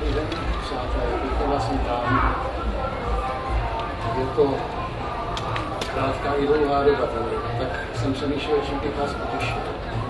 Dobrý den, přátelé, bych vás vítám. Je to krátká i dlouhá doba, tak jsem přemýšlel, čím bych vás potěšil.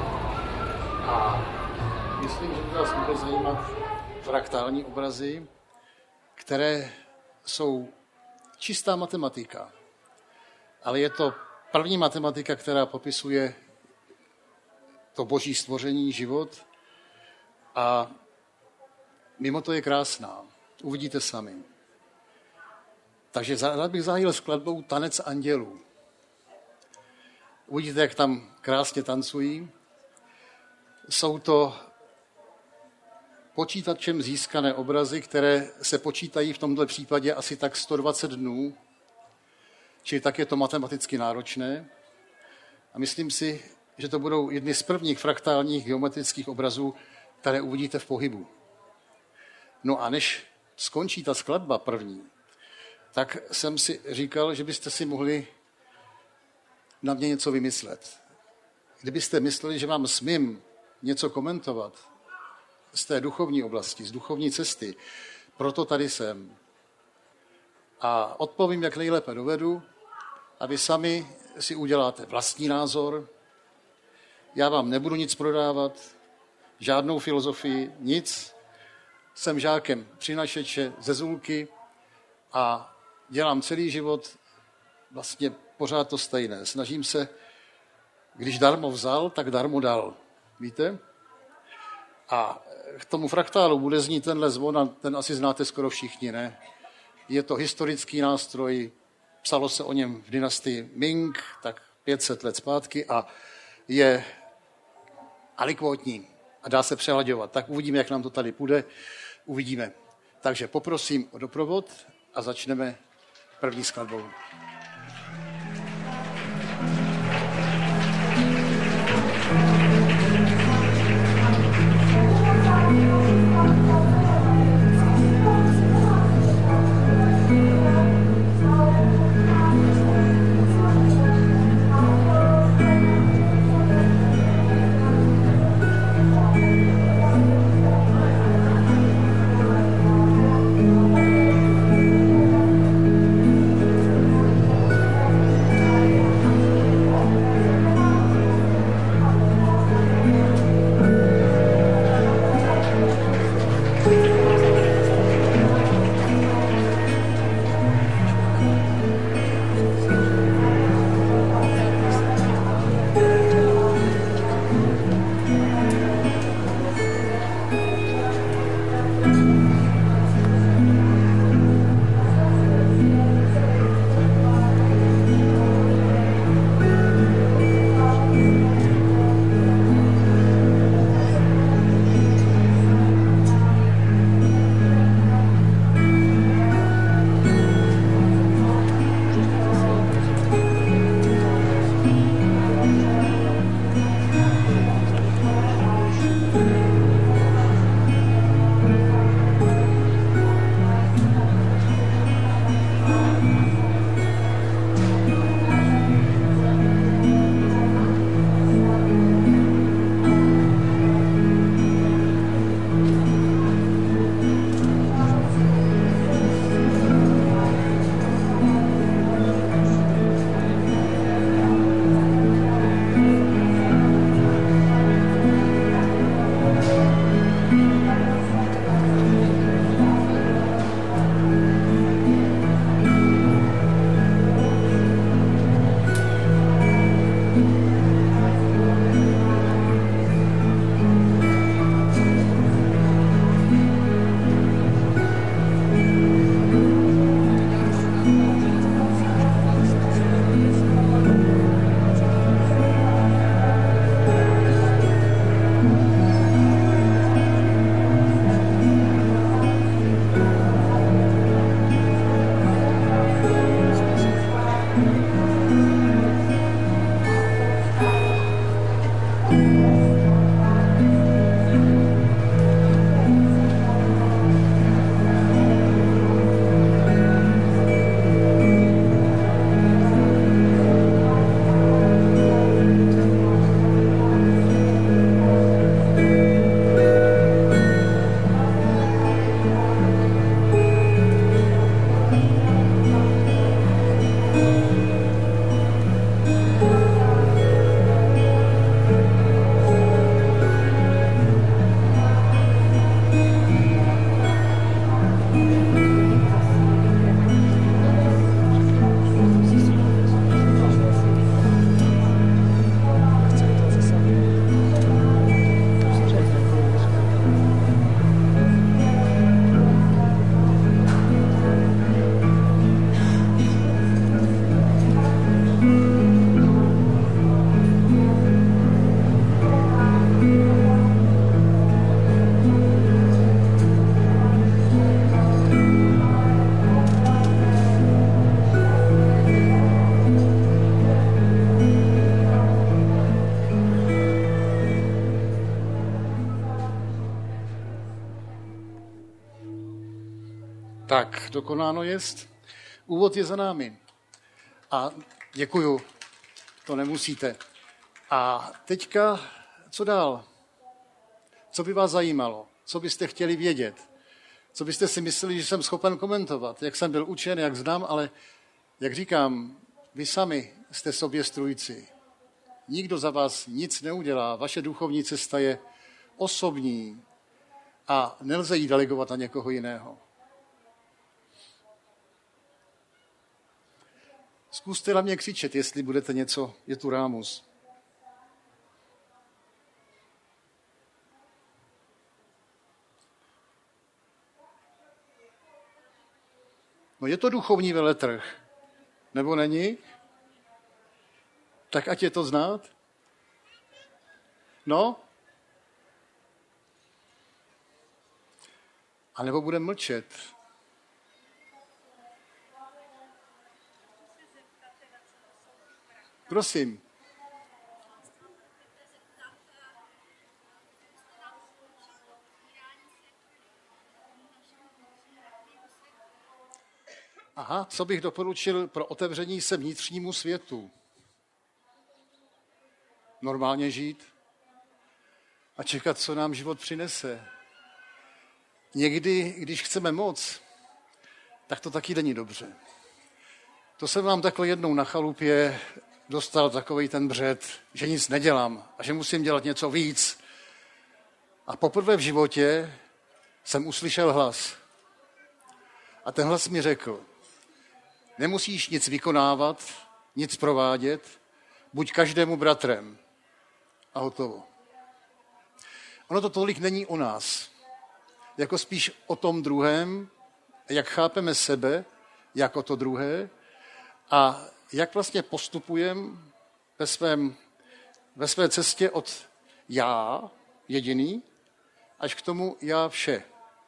A myslím, že by vás mohly zajímat fraktální obrazy, které jsou čistá matematika. Ale je to první matematika, která popisuje to boží stvoření, život. A mimo to je krásná. Uvidíte sami. Takže rád bych zahájil skladbou Tanec andělů. Uvidíte, jak tam krásně tancují. Jsou to počítačem získané obrazy, které se počítají v tomto případě asi tak 120 dnů, čili tak je to matematicky náročné. A myslím si, že to budou jedny z prvních fraktálních geometrických obrazů, které uvidíte v pohybu. No a než skončí ta skladba první, tak jsem si říkal, že byste si mohli na mě něco vymyslet. Kdybyste mysleli, že vám smím něco komentovat z té duchovní oblasti, z duchovní cesty, proto tady jsem. A odpovím, jak nejlépe dovedu, a vy sami si uděláte vlastní názor. Já vám nebudu nic prodávat, žádnou filozofii, nic. Jsem žákem přinašeče ze Zulky a dělám celý život vlastně pořád to stejné. Snažím se, když darmo vzal, tak darmo dal. Víte? A k tomu fraktálu bude znít tenhle zvon a ten asi znáte skoro všichni, ne? Je to historický nástroj, psalo se o něm v dynastii Ming, tak 500 let zpátky a je alikvotní a dá se přehlaďovat. Tak uvidíme, jak nám to tady půjde. Uvidíme. Takže poprosím o doprovod a začneme první skladbou. Tak, dokonáno jest. Úvod je za námi. A děkuju, to nemusíte. A teďka, co dál? Co by vás zajímalo? Co byste chtěli vědět? Co byste si mysleli, že jsem schopen komentovat? Jak jsem byl učen, jak znám, ale jak říkám, vy sami jste sobě strůjci. Nikdo za vás nic neudělá. Vaše duchovní cesta je osobní a nelze ji delegovat na někoho jiného. Zkuste na mě křičet, jestli budete něco, je tu rámus. No je to duchovní veletrh, nebo není? Tak ať je to znát. No? A nebo budeme mlčet. Prosím. Aha, co bych doporučil pro otevření se vnitřnímu světu? Normálně žít a čekat, co nám život přinese. Někdy, když chceme moc, tak to taky není dobře. To jsem vám takhle jednou na chalupě dostal takovej ten břet, že nic nedělám a že musím dělat něco víc. A poprvé v životě jsem uslyšel hlas. A ten hlas mi řekl, nemusíš nic vykonávat, nic provádět, buď každému bratrem. A hotovo. Ono to tolik není o nás, jako spíš o tom druhém, jak chápeme sebe, jako to druhé, a jak vlastně postupujeme ve své cestě od já, jediný, až k tomu já vše.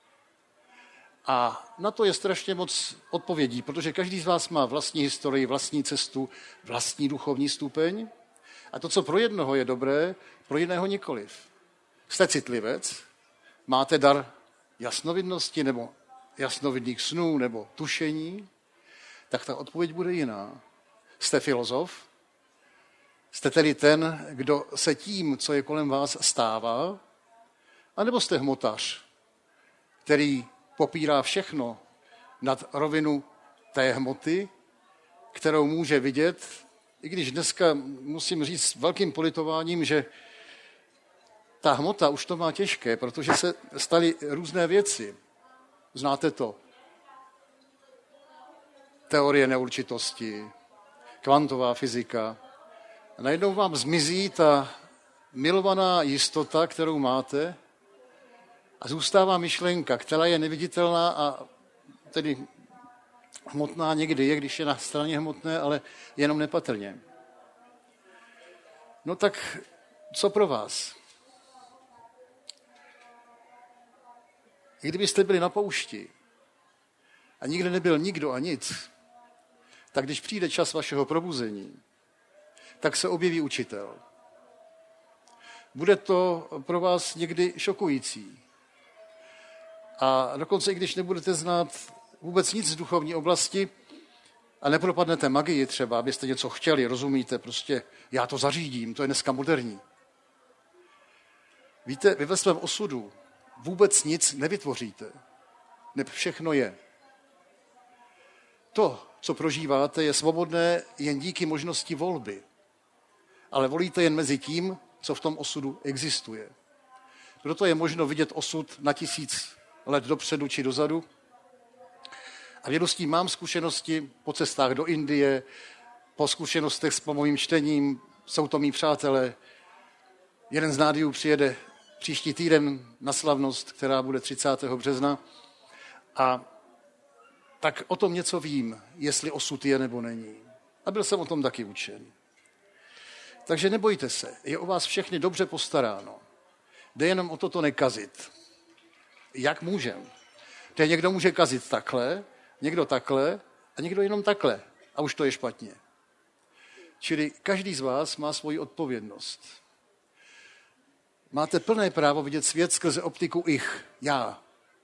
A na to je strašně moc odpovědí, protože každý z vás má vlastní historii, vlastní cestu, vlastní duchovní stupeň. A to, co pro jednoho je dobré, pro jiného nikoliv. Jste citlivec, máte dar jasnovidnosti nebo jasnovidných snů nebo tušení, tak ta odpověď bude jiná. Jste filozof, jste tedy ten, kdo se tím, co je kolem vás, stává, anebo jste hmotař, který popírá všechno nad rovinu té hmoty, kterou může vidět, i když dneska musím říct s velkým politováním, že ta hmota už to má těžké, protože se staly různé věci. Znáte to? Teorie neurčitosti, kvantová fyzika. A najednou vám zmizí ta milovaná jistota, kterou máte, a zůstává myšlenka, která je neviditelná a tedy hmotná někdy je, když je na straně hmotné, ale jenom nepatrně. No tak co pro vás? I kdybyste byli na poušti a nikde nebyl nikdo a nic, tak když přijde čas vašeho probuzení, tak se objeví učitel. Bude to pro vás někdy šokující. A dokonce, i když nebudete znát vůbec nic z duchovní oblasti a nepropadnete magii třeba, abyste něco chtěli, rozumíte, prostě já to zařídím, to je dneska moderní. Víte, vy ve svém osudu vůbec nic nevytvoříte. Neb všechno je. To, co prožíváte, je svobodné jen díky možnosti volby. Ale volíte jen mezi tím, co v tom osudu existuje. Proto je možno vidět osud na 1000 let dopředu či dozadu. A vědu s tím mám zkušenosti po cestách do Indie, po zkušenostech s mým čtením, jsou to mý přátelé. Jeden z nádiů přijede příští týden na slavnost, která bude 30. března. A tak o tom něco vím, jestli osud je nebo není. A byl jsem o tom taky učen. Takže nebojte se, je o vás všechny dobře postaráno. Jde jenom o to nekazit. Jak můžem? Teď někdo může kazit takhle, někdo takhle a někdo jenom takhle. A už to je špatně. Čili každý z vás má svoji odpovědnost. Máte plné právo vidět svět skrze optiku ich, já.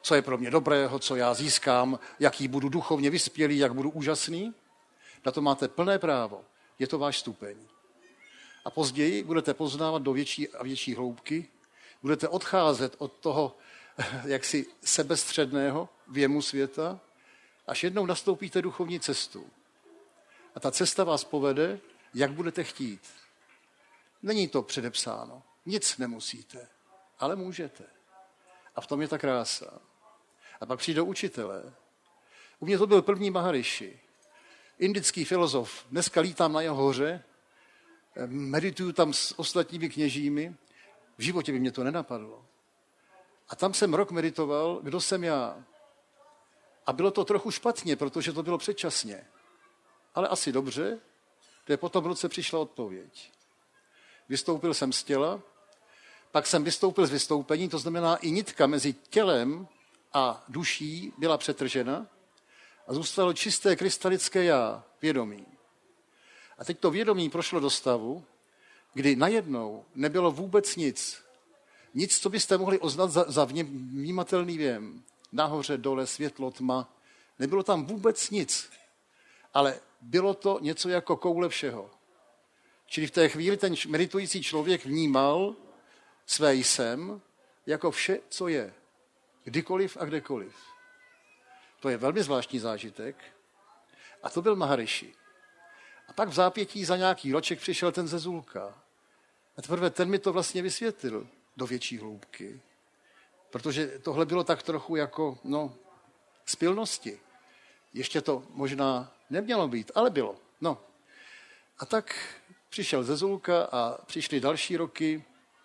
co je pro mě dobrého, co já získám, jaký budu duchovně vyspělý, jak budu úžasný. Na to máte plné právo. Je to váš stupeň. A později budete poznávat do větší a větší hloubky, budete odcházet od toho jaksi sebestředného věmu světa, až jednou nastoupíte duchovní cestu. A ta cesta vás povede, jak budete chtít. Není to předepsáno. Nic nemusíte, ale můžete. A v tom je ta krása. A pak přijdou učitelé. U mě to byl první Maharishi, indický filozof. Dneska lítám na jeho hoře, medituju tam s ostatními kněžími. V životě by mě to nenapadlo. A tam jsem rok meditoval, kdo jsem já. A bylo to trochu špatně, protože to bylo předčasně. Ale asi dobře, protože potom v roce přišla odpověď. Vystoupil jsem z těla, pak jsem vystoupil z vystoupení, to znamená i nitka mezi tělem a duší byla přetržena a zůstalo čisté krystalické já, vědomí. A teď to vědomí prošlo do stavu, kdy najednou nebylo vůbec nic. Nic, co byste mohli oznat za vnímatelný věm. Nahoře, dole, světlo, tma. Nebylo tam vůbec nic. Ale bylo to něco jako koule všeho. Čili v té chvíli ten meditující člověk vnímal své jsem jako vše, co je. Kdykoliv a kdekoliv. To je velmi zvláštní zážitek. A to byl Maharishi. A pak v zápětí za nějaký roček přišel ten Zezulka. A teprve ten mi to vlastně vysvětlil do větší hloubky. Protože tohle bylo tak trochu jako, z pilnosti. Ještě to možná nemělo být, ale bylo. No. A tak přišel Zezulka a přišly další roky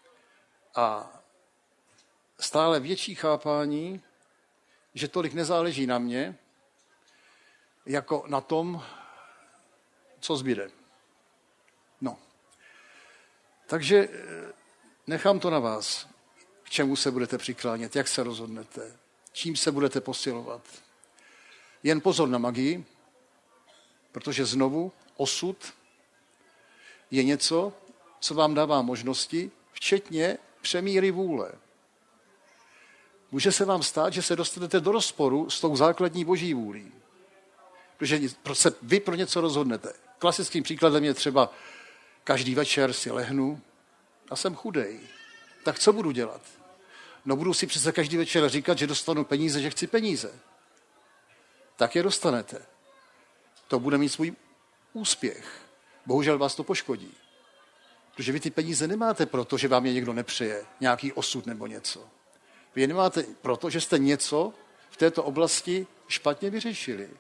a stále větší chápání, že tolik nezáleží na mě, jako na tom, co zbyde. No. Takže nechám to na vás, k čemu se budete přiklánět, jak se rozhodnete, čím se budete posilovat. Jen pozor na magii, protože znovu osud je něco, co vám dává možnosti, včetně přemíry vůle. Může se vám stát, že se dostanete do rozporu s tou základní boží vůlí. Protože se vy pro něco rozhodnete. Klasickým příkladem je třeba každý večer si lehnu a jsem chudej. Tak co budu dělat? No budu si přece každý večer říkat, že dostanu peníze, že chci peníze. Tak je dostanete. To bude mít svůj úspěch. Bohužel vás to poškodí. Protože vy ty peníze nemáte proto, že vám je někdo nepřeje, nějaký osud nebo něco. Vy je nemáte proto, že jste něco v této oblasti špatně vyřešili.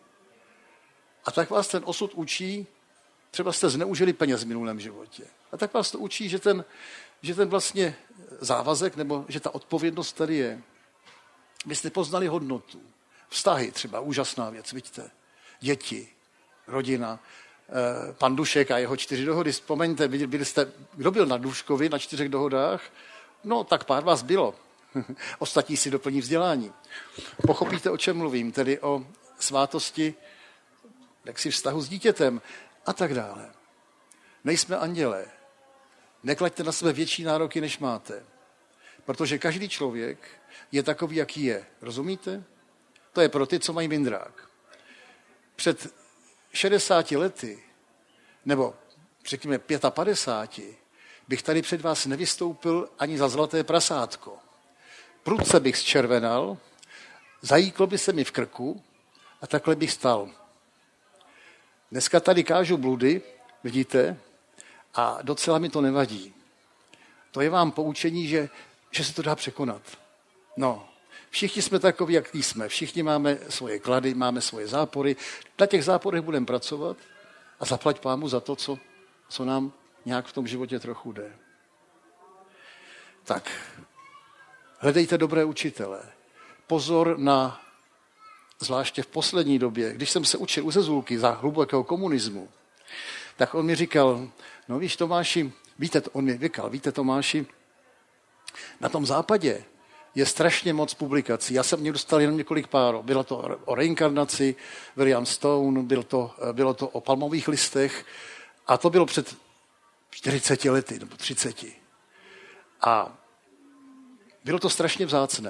A tak vás ten osud učí, třeba jste zneužili peněz v minulém životě. A tak vás to učí, že ten vlastně závazek, nebo že ta odpovědnost tady je. Vy jste poznali hodnotu. Vztahy třeba, úžasná věc, vidíte. Děti, rodina, pan Dušek a jeho 4 dohody. Vzpomeňte, kdo byl na Duškovi na 4 dohodách? No, tak pár vás bylo. Ostatní si doplní vzdělání. Pochopíte, o čem mluvím, tedy o svátosti, jaksi vztahu s dítětem a tak dále. Nejsme andělé. Neklaďte na sebe větší nároky, než máte. Protože každý člověk je takový, jaký je. Rozumíte? To je pro ty, co mají mindrák. Před 60 lety, nebo řekněme 55, bych tady před vás nevystoupil ani za zlaté prasátko. Prudce bych zčervenal, zajíklo by se mi v krku a takhle bych stal. Dneska tady kážu bludy, vidíte, a docela mi to nevadí. To je vám poučení, že se to dá překonat. No, všichni jsme takoví, jak jsme. Všichni máme svoje klady, máme svoje zápory. Na těch záporech budeme pracovat a zaplať Pánu za to, co nám nějak v tom životě trochu jde. Tak, hledejte dobré učitele. Pozor na, zvláště v poslední době, když jsem se učil u Zezulky za hlubokého komunismu, tak on mi říkal, no víš Tomáši, víte Tomáši, na tom západě je strašně moc publikací. Já jsem mě dostal jenom několik pár. Bylo to o reinkarnaci, William Stone, bylo to o palmových listech a to bylo před 40 lety nebo 30. A bylo to strašně vzácné.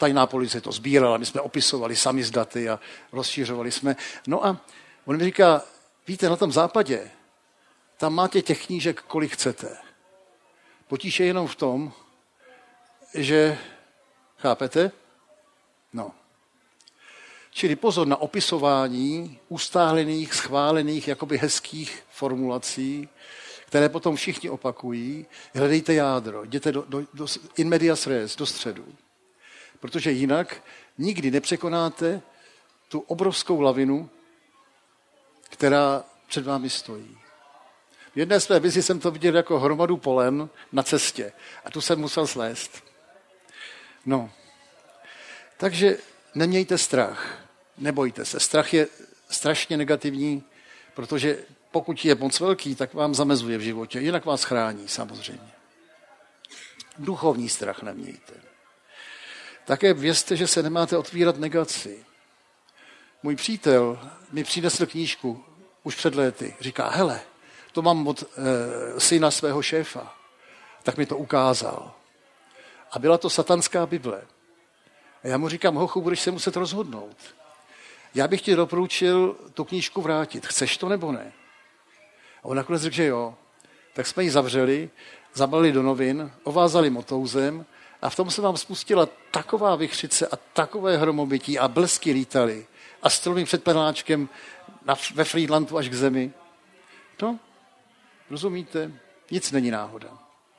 tajná policie to sbírala, my jsme opisovali sami z daty a rozšířovali jsme. No a on mi říká, víte, na tom západě, tam máte těch knížek, kolik chcete. Potíž je jenom v tom, že, chápete? No. Čili pozor na opisování ustálených, schválených, jakoby hezkých formulací, které potom všichni opakují. Hledejte jádro, jděte do in medias res, do středu. Protože jinak nikdy nepřekonáte tu obrovskou lavinu, která před vámi stojí. V jedné své vizi jsem to viděl jako hromadu polen na cestě a tu jsem musel slézt. No, takže nemějte strach, nebojte se. Strach je strašně negativní, protože pokud je moc velký, tak vám zamezuje v životě, jinak vás chrání samozřejmě. Duchovní strach nemějte. Také vězte, že se nemáte otvírat negaci. Můj přítel mi přinesl knížku už před léty. Říká, hele, to mám od syna svého šéfa. Tak mi to ukázal. A byla to satanská Bible. A já mu říkám, hochu, budeš se muset rozhodnout. Já bych ti doporučil tu knížku vrátit. Chceš to nebo ne? A on nakonec řekl, že jo. Tak jsme ji zavřeli, zabalili do novin, ovázali motouzem a v tom se vám spustila taková vichřice a takové hromobytí a blesky lítaly a stromy před panáčkem ve Friedlandu až k zemi. No, rozumíte? Nic není náhoda.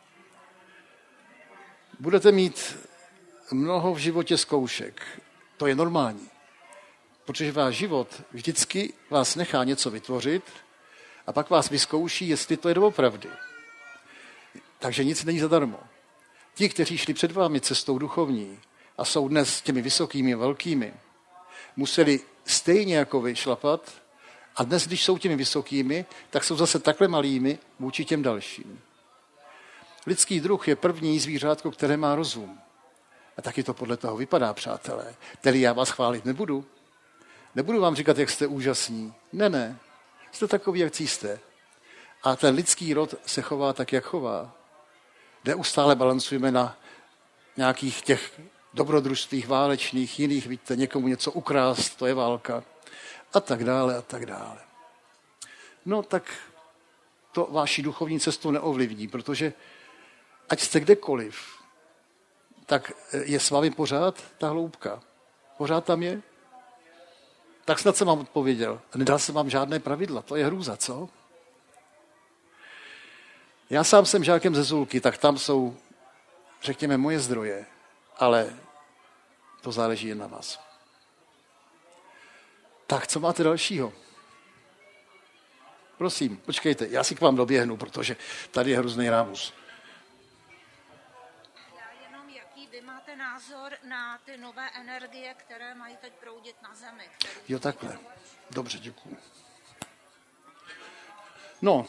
Budete mít mnoho v životě zkoušek. To je normální. Protože váš život vždycky vás nechá něco vytvořit a pak vás vyzkouší, jestli to je doopravdy. Takže nic není zadarmo. Ti, kteří šli před vámi cestou duchovní a jsou dnes těmi vysokými, velkými, museli stejně jako vy šlapat a dnes, když jsou těmi vysokými, tak jsou zase takhle malými vůči těm dalším. Lidský druh je první zvířátko, které má rozum. A taky to podle toho vypadá, přátelé. Tedy já vás chválit nebudu. Nebudu vám říkat, jak jste úžasní. Ne. Jste takový, jak jste. A ten lidský rod se chová tak, jak chová. Neustále balancujeme na nějakých těch dobrodružstvích válečných, jiných, víte, někomu něco ukrást, to je válka. A tak dále, a tak dále. No tak to vaši duchovní cestu neovlivní, protože ať jste kdekoliv, tak je s vámi pořád ta hloubka. Pořád tam je? Tak snad jsem vám odpověděl. Nedal jsem vám žádné pravidla. To je hrůza, co? Já sám jsem žákem ze Zulky, tak tam jsou, řekněme, moje zdroje. Ale to záleží jen na vás. Tak, co máte dalšího? Prosím, počkejte, já si k vám doběhnu, protože tady je hrozný rámus. Jaký vy máte názor na ty nové energie, které mají teď proudit na Zemi? Jo, takhle. Dobře, děkuju. No.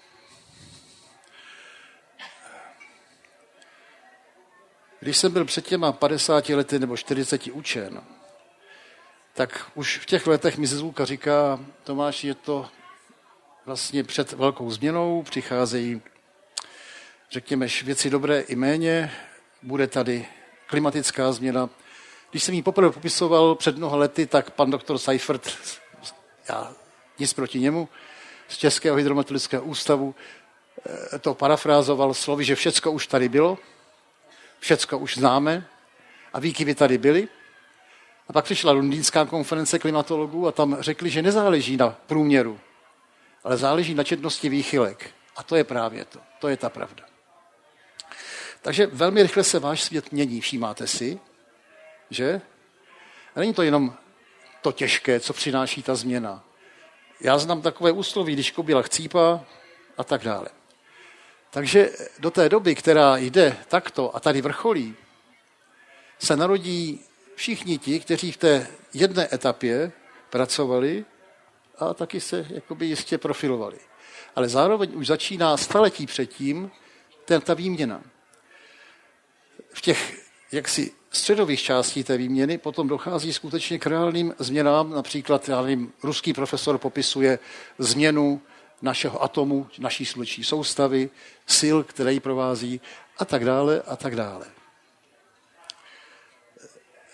Když jsem byl před těma 50 lety nebo 40 učen, tak už v těch letech mi Zezulka říká, Tomáš, je to vlastně před velkou změnou, přicházejí, řekněme, věci dobré i méně, bude tady klimatická změna. Když jsem ji poprvé popisoval před mnoha lety, tak pan doktor Seifert, já nic proti němu, z Českého hydrometeorologického ústavu, to parafrázoval slovy, že všecko už tady bylo, všecko už známe a výkyvy tady byly. A pak přišla londýnská konference klimatologů a tam řekli, že nezáleží na průměru, ale záleží na četnosti výchylek. A to je právě to. To je ta pravda. Takže velmi rychle se váš svět mění, všímáte si, že? A není to jenom to těžké, co přináší ta změna. Já znám takové úsloví, když kobila chcípá a tak dále. Takže do té doby, která jde takto a tady vrcholí, se narodí všichni ti, kteří v té jedné etapě pracovali a taky se jakoby jistě profilovali. Ale zároveň už začíná staletí předtím ta výměna. V těch jaksi středových částí té výměny potom dochází skutečně k reálným změnám. Například, já nevím, ruský profesor popisuje změnu našeho atomu, naší sluneční soustavy, sil, které ji provází a tak dále a tak dále.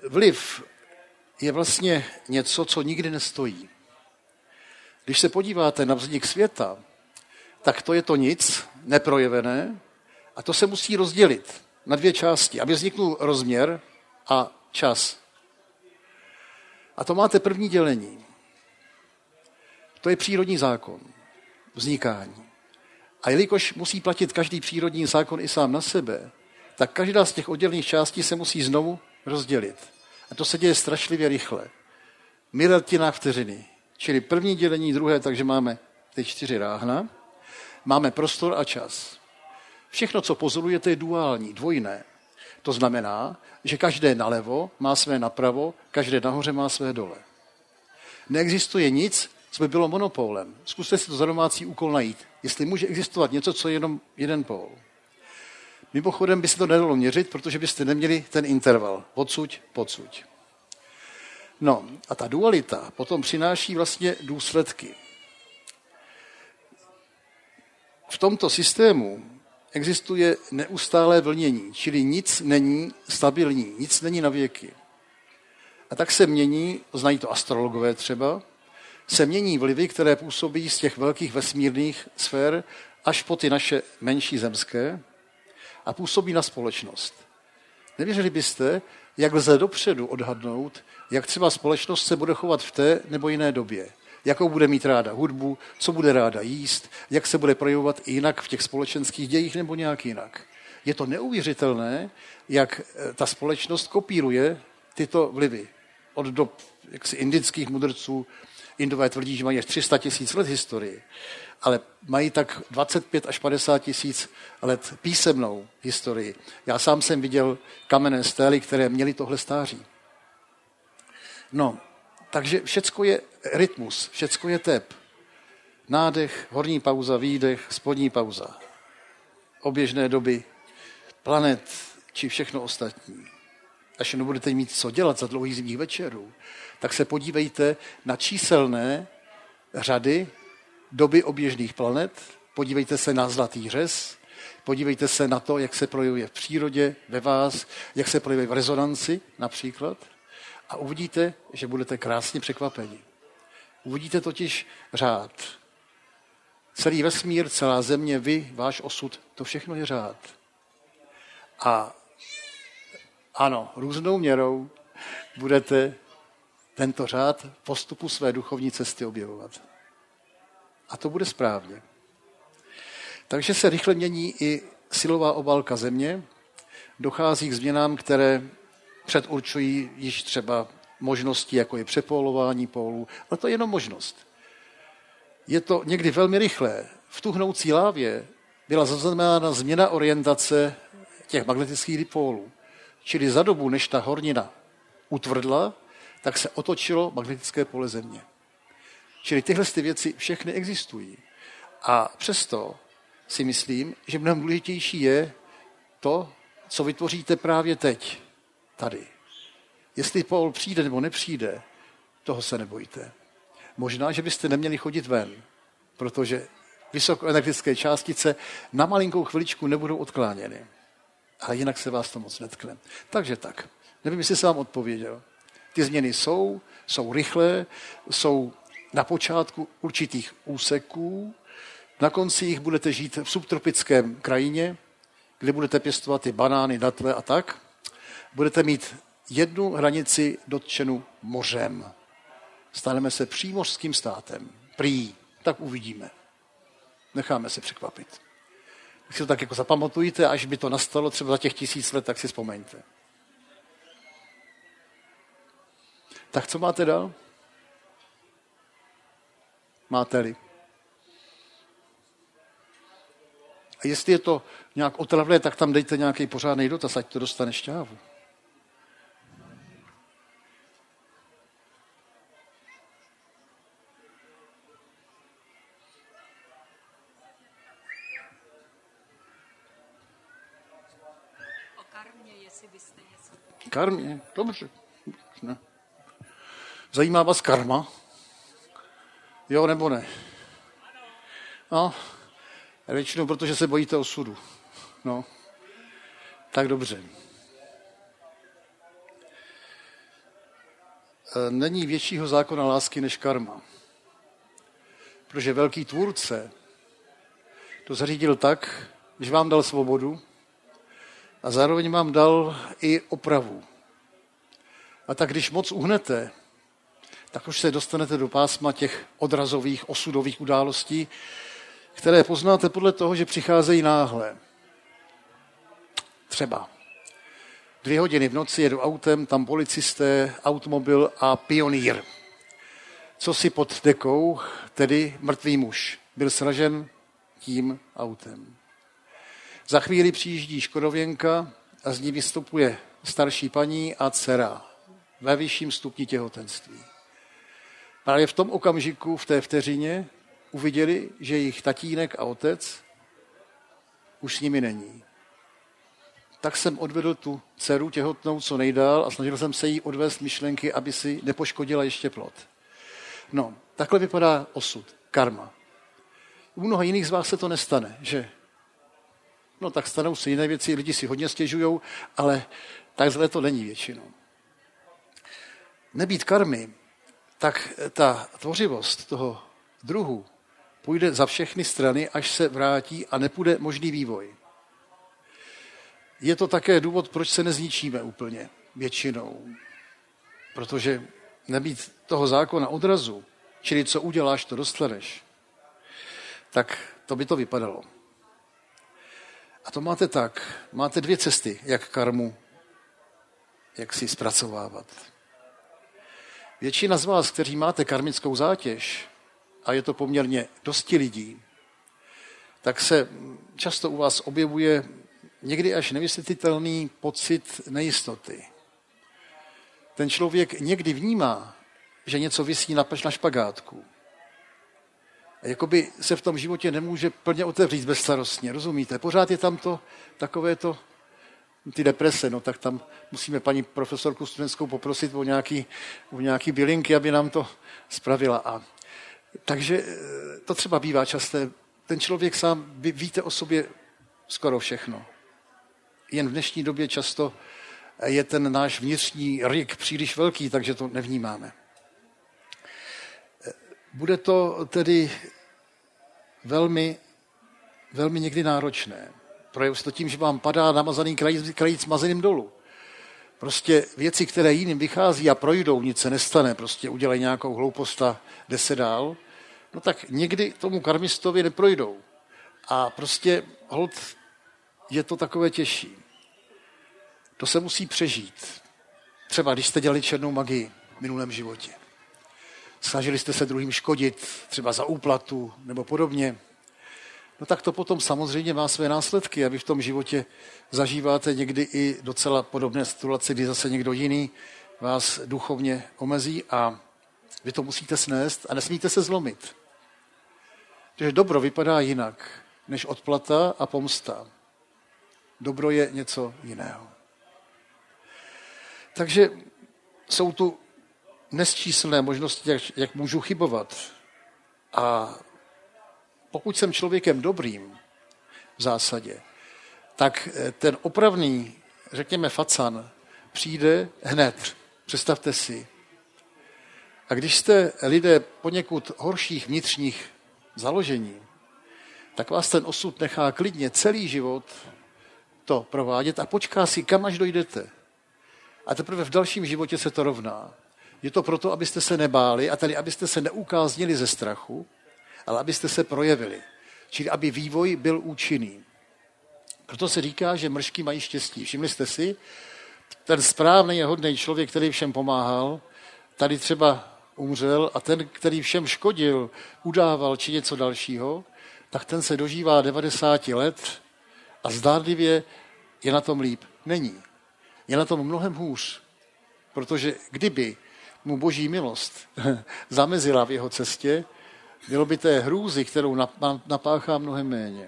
vliv je vlastně něco, co nikdy nestojí. Když se podíváte na vznik světa, tak to je to nic, neprojevené, a to se musí rozdělit na dvě části, aby vzniknul rozměr a čas. A to máte první dělení. To je přírodní zákon vznikání. A jelikož musí platit každý přírodní zákon i sám na sebe, tak každá z těch oddělených částí se musí znovu rozdělit. A to se děje strašlivě rychle. Miliardinách vteřiny. Čili první dělení, druhé, takže máme ty 4 ráhna. Máme prostor a čas. Všechno, co pozorujete, je duální, dvojné. To znamená, že každé nalevo má své napravo, každé nahoře má své dole. Neexistuje nic, co by bylo monopolem. Zkuste si to za domácí úkol najít. Jestli může existovat něco, co je jenom jeden pól. Mimochodem by se to nedalo měřit, protože byste neměli ten interval. Odsuť, podsuť. No a ta dualita potom přináší vlastně důsledky. V tomto systému existuje neustálé vlnění, čili nic není stabilní, nic není na věky. A tak se mění, znají to astrologové třeba, se mění vlivy, které působí z těch velkých vesmírných sfér až po ty naše menší zemské a působí na společnost. Nevěřili byste, jak lze dopředu odhadnout, jak třeba společnost se bude chovat v té nebo jiné době. Jakou bude mít ráda hudbu, co bude ráda jíst, jak se bude projevovat jinak v těch společenských dějích nebo nějak jinak. Je to neuvěřitelné, jak ta společnost kopíruje tyto vlivy. Od dob jaksi indických mudrců, Indové tvrdí, že mají až 300 000 let historii, ale mají tak 25 až 50 000 let písemnou historii. Já sám jsem viděl kamenné stély, které měly tohle stáří. No, takže všecko je rytmus, všecko je tep. Nádech, horní pauza, výdech, spodní pauza. Oběžné doby, planet, či všechno ostatní. Až nebudete mít co dělat za dlouhých zimních večerů, tak se podívejte na číselné řady doby oběžných planet, podívejte se na zlatý řez, podívejte se na to, jak se projevuje v přírodě, ve vás, jak se projevuje v rezonanci například a uvidíte, že budete krásně překvapeni. Uvidíte totiž řád. Celý vesmír, celá země, vy, váš osud, to všechno je řád. A ano, různou měrou budete tento řád postupu své duchovní cesty objevovat. A to bude správně. Takže se rychle mění i silová obálka země, dochází k změnám, které předurčují již třeba možnosti, jako je přepólování pólů, ale to je jenom možnost. Je to někdy velmi rychlé. V tuhnoucí lávě byla zaznamenána změna orientace těch magnetických dipólů. Čili za dobu, než ta hornina utvrdla, tak se otočilo magnetické pole země. Čili tyhle věci všechny existují. A přesto si myslím, že mnohem důležitější je to, co vytvoříte právě teď, tady. Jestli pól přijde nebo nepřijde, toho se nebojte. Možná, že byste neměli chodit ven, protože vysokoenergetické částice na malinkou chviličku nebudou odkláněny. A jinak se vás to moc netkne. Takže tak. Nevím, jestli jsem vám odpověděl. Ty změny jsou rychlé, jsou na počátku určitých úseků, na konci jich budete žít v subtropickém krajině, kde budete pěstovat ty banány, datle a tak. Budete mít jednu hranici dotčenu mořem. Staneme se přímořským státem. Prý. Tak uvidíme. Necháme se překvapit. Když si to tak jako zapamatujte, až by to nastalo třeba za těch 1000 let, tak si vzpomeňte. Tak co máte dál? Máte-li? A jestli je to nějak otravné, tak tam dejte nějaký pořádný dotaz, ať to dostane šťávu. Karmě, dobře. Ne. Zajímá vás karma? Jo, nebo ne? No, většinou, protože se bojíte osudu. No, tak dobře. není většího zákona lásky než karma. Protože velký tvůrce to zařídil tak, že vám dal svobodu a zároveň vám dal i opravu. A tak když moc uhnete, tak už se dostanete do pásma těch odrazových, osudových událostí, které poznáte podle toho, že přicházejí náhle. Třeba 2 hodiny v noci jedu autem, tam policisté, automobil a pionýr. Co si pod dekou, tedy mrtvý muž, byl sražen tím autem. Za chvíli přijíždí škodověnka a z ní vystupuje starší paní a dcera ve vyšším stupni těhotenství. Právě v tom okamžiku, v té vteřině, uviděli, že jejich tatínek a otec už s nimi není. Tak jsem odvedl tu dceru těhotnou co nejdál a snažil jsem se jí odvést myšlenky, aby si nepoškodila ještě plod. No, takhle vypadá osud, karma. U mnoha jiných z vás se to nestane, že? No tak stanou se jiné věci, lidi si hodně stěžujou, ale takhle to není většinou. Nebýt karmy, tak ta tvořivost toho druhu půjde za všechny strany, až se vrátí a nepůjde možný vývoj. Je to také důvod, proč se nezničíme úplně většinou. Protože nebýt toho zákona odrazu, čili co uděláš, to dostaneš, tak to by to vypadalo. A to máte tak. Máte 2 cesty, jak karmu, jak si zpracovávat. Většina z vás, kteří máte karmickou zátěž, a je to poměrně dosti lidí, tak se často u vás objevuje někdy až nevysvětlitelný pocit nejistoty. Ten člověk někdy vnímá, že něco visí na špagátku. A jakoby se v tom životě nemůže plně otevřít bezstarostně, rozumíte? Pořád je tam to, takové to, ty deprese, no tak tam musíme paní profesorku studentskou poprosit o nějaký bylinky, aby nám to spravila. Takže to třeba bývá časté. Ten člověk sám, vy víte o sobě skoro všechno. Jen v dnešní době často je ten náš vnitřní ryk příliš velký, takže to nevnímáme. Bude to tedy velmi, velmi někdy náročné. Projeví se to tím, že vám padá namazaný krajíc smazeným dolů. Prostě věci, které jiným vychází a projdou, nic se nestane, prostě udělají nějakou hloupost a jde se dál, no tak někdy tomu karmistovi neprojdou. A prostě holt je to takové těžší. To se musí přežít. Třeba když jste dělali černou magii v minulém životě. Snažili jste se druhým škodit, třeba za úplatu nebo podobně. No tak to potom samozřejmě má své následky a vy v tom životě zažíváte někdy i docela podobné situace, kdy zase někdo jiný vás duchovně omezí a vy to musíte snést a nesmíte se zlomit. Protože dobro vypadá jinak než odplata a pomsta. Dobro je něco jiného. Takže jsou tu nesčíslné možnosti, jak můžu chybovat. A pokud jsem člověkem dobrým v zásadě, tak ten opravný, řekněme, facan přijde hned. Představte si. A když jste lidé poněkud horších vnitřních založení, tak vás ten osud nechá klidně celý život to provádět a počká si, kam až dojdete. A teprve v dalším životě se to rovná. Je to proto, abyste se nebáli a tedy abyste se neukáznili ze strachu, ale abyste se projevili. Čili aby vývoj byl účinný. Proto se říká, že mršky mají štěstí. Všimli jste si, ten správný a hodný člověk, který všem pomáhal, tady třeba umřel a ten, který všem škodil, udával či něco dalšího, tak ten se dožívá 90 let a zdánlivě je na tom líp. Není. Je na tom mnohem hůř, protože kdyby mu boží milost zamezila v jeho cestě, bylo by té hrůzy, kterou napáchá mnohem méně.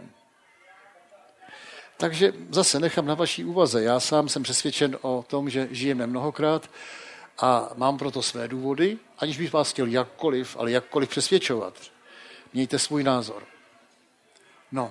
Takže zase nechám na vaší úvaze. Já sám jsem přesvědčen o tom, že žijeme mnohokrát a mám proto své důvody, aniž bych vás chtěl jakkoliv přesvědčovat. Mějte svůj názor. No.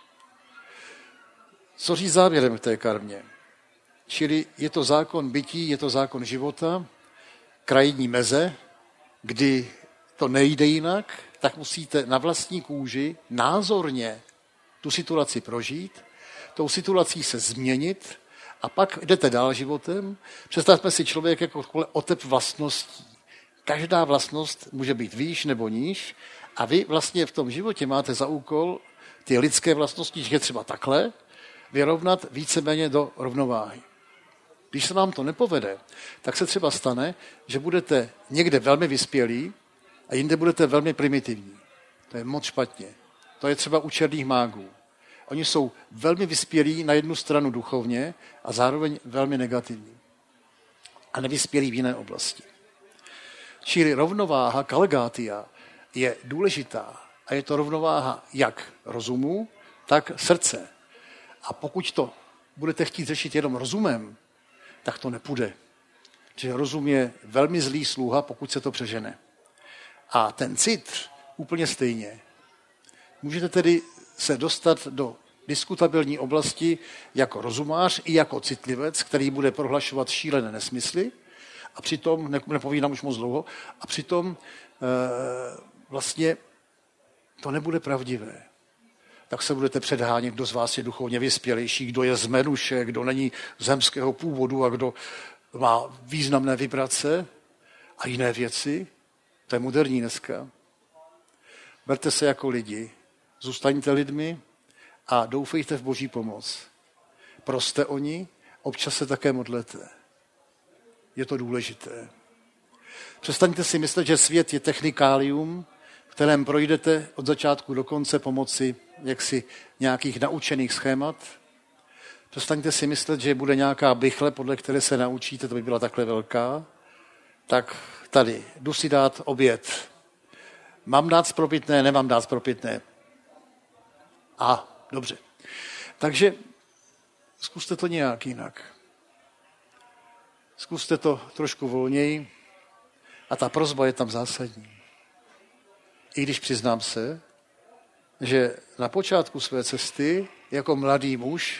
Co říct závěrem k té karmě? Čili je to zákon bytí, je to zákon života krajní meze, kdy to nejde jinak, tak musíte na vlastní kůži názorně tu situaci prožít, tou situací se změnit a pak jdete dál životem. Představme si člověk jako otep vlastností. Každá vlastnost může být výš nebo níž a vy vlastně v tom životě máte za úkol ty lidské vlastnosti, že je třeba takhle, vyrovnat víceméně do rovnováhy. Když se vám to nepovede, tak se třeba stane, že budete někde velmi vyspělí a jinde budete velmi primitivní. To je moc špatně. To je třeba u černých mágů. Oni jsou velmi vyspělí na jednu stranu duchovně a zároveň velmi negativní. A nevyspělí v jiné oblasti. Čili rovnováha kalegátia je důležitá a je to rovnováha jak rozumu, tak srdce. A pokud to budete chtít řešit jenom rozumem, tak to nepůjde. Že rozum je velmi zlý sluha, pokud se to přežene. A ten cit úplně stejně. Můžete tedy se dostat do diskutabilní oblasti jako rozumář i jako citlivec, který bude prohlašovat šílené nesmysly a přitom, nepovídám už moc dlouho, a přitom vlastně to nebude pravdivé. Tak se budete předhánět, kdo z vás je duchovně vyspělejší, kdo je z Menuše, kdo není zemského původu a kdo má významné vibrace a jiné věci. To je moderní dneska. Berte se jako lidi, zůstaňte lidmi a doufejte v Boží pomoc. Proste oni, občas se také modlete. Je to důležité. Přestaňte si myslet, že svět je technikálium, v kterém projdete od začátku do konce pomocí jaksi nějakých naučených schémat. Přestaňte si myslet, že bude nějaká bychle, podle které se naučíte, to by byla takhle velká. Tak tady, jdu si dát oběd. Mám dát spropitné, nemám dát spropitné. Dobře. Takže zkuste to nějak jinak. Zkuste to trošku volněji a ta prosba je tam zásadní. I když přiznám se, že na počátku své cesty jako mladý muž,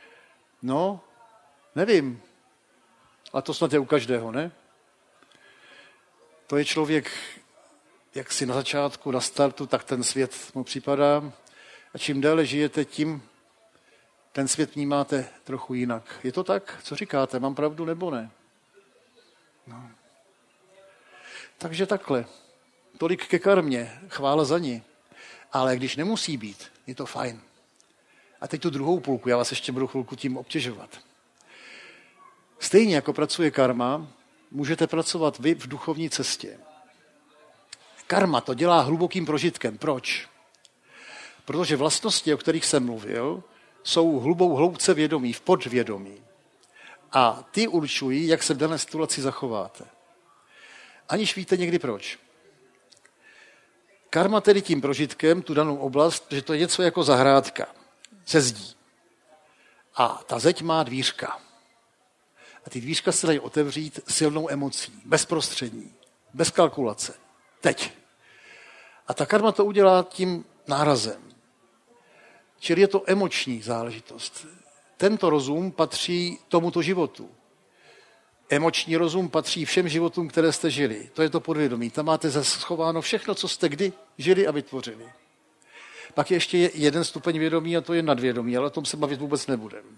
nevím, a to snad je u každého, ne? To je člověk, jak si na začátku, na startu, tak ten svět mu připadá. A čím déle žijete, tím ten svět vnímáte trochu jinak. Je to tak? Co říkáte? Mám pravdu nebo ne? No. Takže takhle. Tolik ke karmě, chvála za ní. Ale když nemusí být, je to fajn. A teď tu druhou půlku, já vás ještě budu chvilku tím obtěžovat. Stejně jako pracuje karma, můžete pracovat vy v duchovní cestě. Karma to dělá hlubokým prožitkem. Proč? Protože vlastnosti, o kterých jsem mluvil, jsou hloubce vědomí, v podvědomí. A ty určují, jak se v dané situaci zachováte. Aniž víte někdy proč. Karma tedy tím prožitkem, tu danou oblast, že to je něco jako zahrádka ze zdí. A ta zeď má dvířka. A ty dvířka se dají otevřít silnou emocí, bezprostřední, bez kalkulace. Teď. A ta karma to udělá tím nárazem. Čili je to emoční záležitost. Tento rozum patří tomuto životu. Emoční rozum patří všem životům, které jste žili. To je to podvědomí. Tam máte zaschováno všechno, co jste kdy žili a vytvořili. Pak je ještě jeden stupeň vědomí a to je nadvědomí, ale o tom se bavit vůbec nebudeme.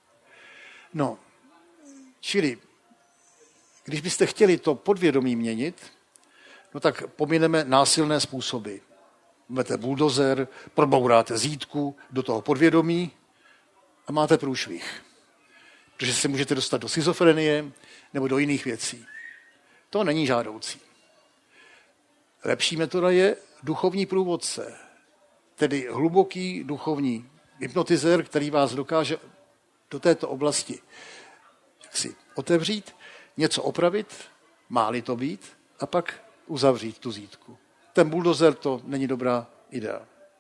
Čili, když byste chtěli to podvědomí měnit, tak pomineme násilné způsoby. Máte buldozer, probouráte zítku do toho podvědomí a máte průšvih. Protože se můžete dostat do schizofrenie nebo do jiných věcí. To není žádoucí. Lepší metoda je duchovní průvodce, tedy hluboký duchovní hypnotizér, který vás dokáže do této oblasti jaksi otevřít, něco opravit, má-li to být, a pak uzavřít tu zítku. Ten buldozer to není dobrá idea.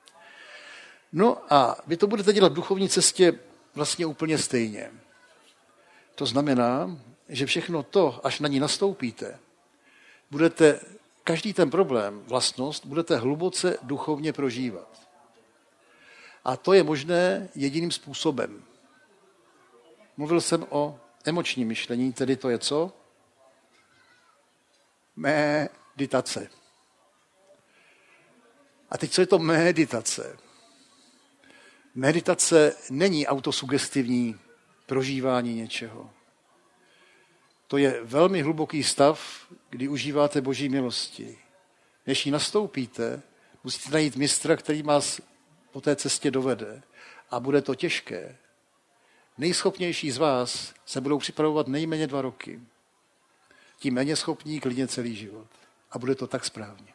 A vy to budete dělat v duchovní cestě vlastně úplně stejně. To znamená, že všechno to, až na ní nastoupíte, budete každý ten problém, vlastnost, budete hluboce duchovně prožívat. A to je možné jediným způsobem. Mluvil jsem o emočním myšlení, tedy to je co? Meditace. A teď, co je to meditace? Meditace není autosugestivní prožívání něčeho. To je velmi hluboký stav, kdy užíváte Boží milosti. Než ji nastoupíte, musíte najít mistra, který vás po té cestě dovede. A bude to těžké. Nejschopnější z vás se budou připravovat nejméně 2 roky. Tím méně schopní klidně celý život. A bude to tak správně.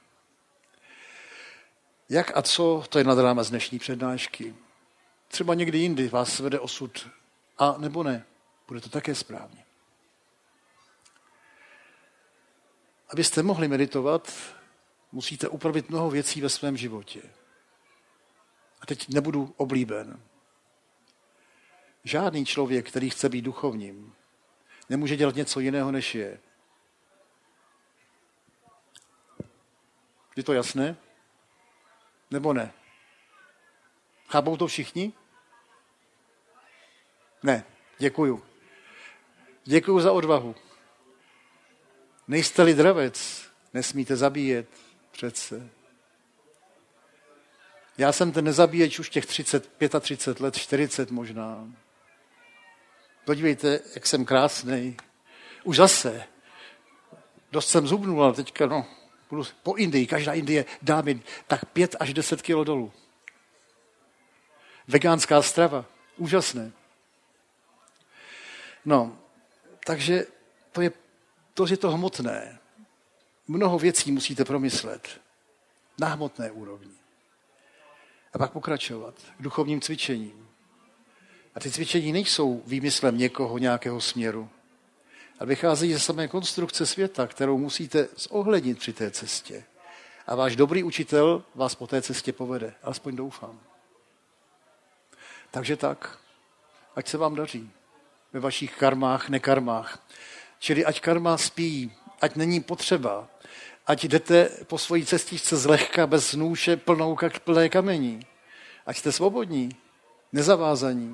Jak a co, to je nad rámec dnešní přednášky. Třeba někdy jindy vás vede osud a nebo ne. Bude to také správně. Abyste mohli meditovat, musíte upravit mnoho věcí ve svém životě. A teď nebudu oblíben. Žádný člověk, který chce být duchovním, nemůže dělat něco jiného, než je. Je to jasné? Nebo ne? Chápou to všichni? Ne, děkuju. Děkuju za odvahu. Nejste-li dravec, nesmíte zabíjet přece. Já jsem ten nezabíječ už těch 30, 35 let, 40 možná. Podívejte, jak jsem krásnej. Už zase. Dost jsem zhubnul, ale teďka, budu po Indii. Každá Indie dá mi tak 5 až 10 kilo dolů. Vegánská strava. Úžasné. Takže to je to hmotné. Mnoho věcí musíte promyslet. Na hmotné úrovni. A pak pokračovat k duchovním cvičením. A ty cvičení nejsou výmyslem někoho, nějakého směru. A vycházejí ze samé konstrukce světa, kterou musíte zohlednit při té cestě. A váš dobrý učitel vás po té cestě povede. Alespoň doufám. Takže tak. Ať se vám daří. Ve vašich karmách, nekarmách. Čili ať karma spí, ať není potřeba. Ať jdete po svojí cestičce zlehka, bez nůše, plné kamení. Ať jste svobodní, nezavázaní.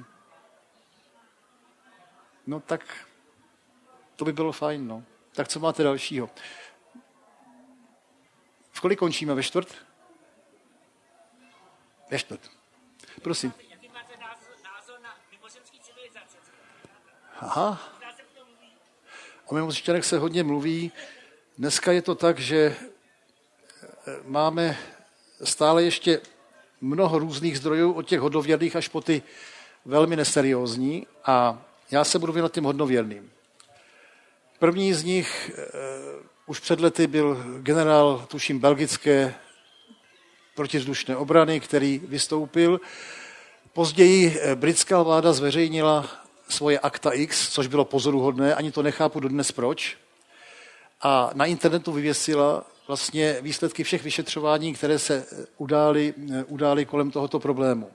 Tak to by bylo fajn, Tak co máte dalšího? V kolik končíme? Ve 4? Ve 4. Prosím. Jaký máte názor na mimozemské civilizace? Aha. O mimozemšťanech se hodně mluví. Dneska je to tak, že máme stále ještě mnoho různých zdrojů, od těch hodnověrných až po ty velmi neseriózní, a já se budu věnovat těm hodnověrným. První z nich už před lety byl generál, tuším, belgické protizdušné obrany, který vystoupil. Později britská vláda zveřejnila svoje Akta X, což bylo pozoruhodné, ani to nechápu dodnes proč. A na internetu vyvěsila vlastně výsledky všech vyšetřování, které se udály kolem tohoto problému.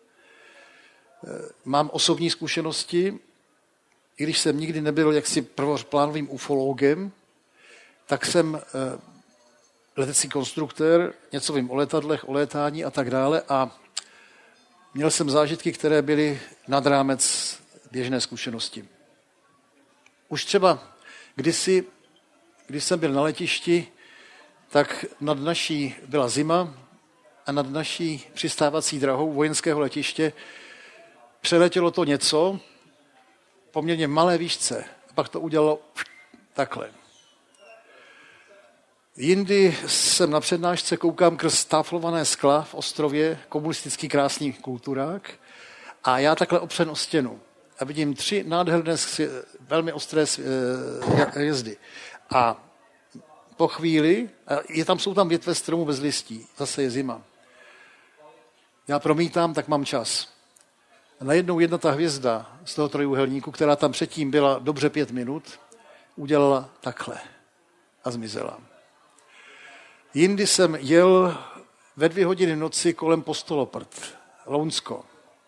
Mám osobní zkušenosti, i když jsem nikdy nebyl jaksi prvoplánovým ufologem, tak jsem letecký konstruktér, něco vím o letadlech, o létání a tak dále, a měl jsem zážitky, které byly nad rámec běžné zkušenosti. Už třeba kdysi, když jsem byl na letišti, tak nad naší byla zima a nad naší přistávací drahou vojenského letiště přeletělo to něco poměrně malé výšce. A pak to udělalo takhle. Jindy jsem na přednášce, koukám krz táflované skla v Ostrově, komunistický krásný kulturák, a já takhle opřen o stěnu. A vidím 3 nádherné, velmi ostré hvězdy. A po chvíli, jsou tam větve stromů bez listí, zase je zima. Já promítám, tak mám čas. A najednou jedna ta hvězda z toho trojúhelníku, která tam předtím byla dobře 5 minut, udělala takhle a zmizela. Jindy jsem jel ve 2 hodiny v noci kolem Postoloprt, Lounsko.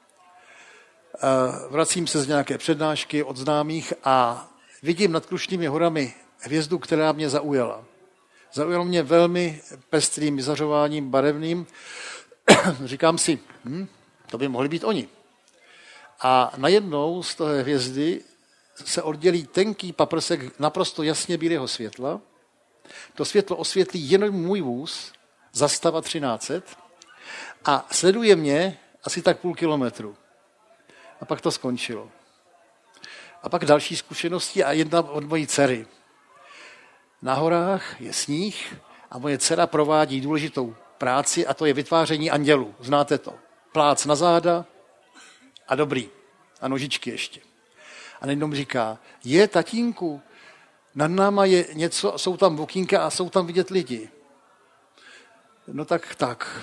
Vracím se z nějaké přednášky od známých a vidím nad Krušnými horami hvězdu, která mě zaujala. Zaujalo mě velmi pestrým vyzařováním, barevným. Říkám si, to by mohli být oni. A najednou z té hvězdy se oddělí tenký paprsek naprosto jasně bílého světla To světlo osvětlí jenom můj vůz, zastava 1300, a sleduje mě asi tak půl kilometru. A pak to skončilo. A pak další zkušenosti a jedna od mojí dcery. Na horách je sníh a moje dcera provádí důležitou práci a to je vytváření andělů. Znáte to. Plác na záda a dobrý. A nožičky ještě. A najednou mi říká, tatínku, nad náma je něco, jsou tam okýnka a jsou tam vidět lidi. No tak.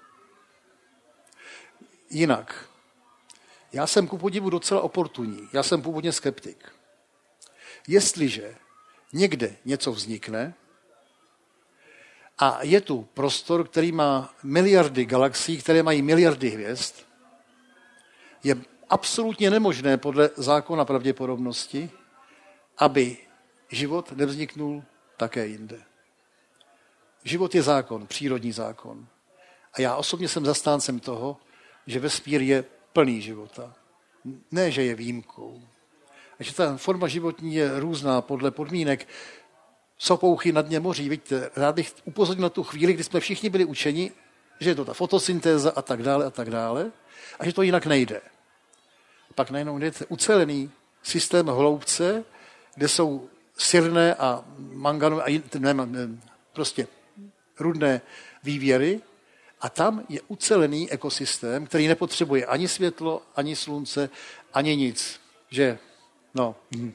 Jinak. Já jsem ku podivu docela oportunní. Já jsem původně skeptik. Jestliže někde něco vznikne a je tu prostor, který má miliardy galaxií, které mají miliardy hvězd, je absolutně nemožné podle zákona pravděpodobnosti, aby život nevzniknul také jinde. Život je zákon, přírodní zákon. A já osobně jsem zastáncem toho, že vesmír je plný života. Ne, že je výjimkou. A že ta forma životní je různá podle podmínek. Sopouchy na dně moří. Vidíte, rád bych upozornil na tu chvíli, kdy jsme všichni byli učeni, že je to ta fotosyntéza a tak dále, a že to jinak nejde. Pak najednou jdete ucelený systém hloubce, kde jsou sirné a manganové a prostě rudné vývěry a tam je ucelený ekosystém, který nepotřebuje ani světlo, ani slunce, ani nic. Že? No.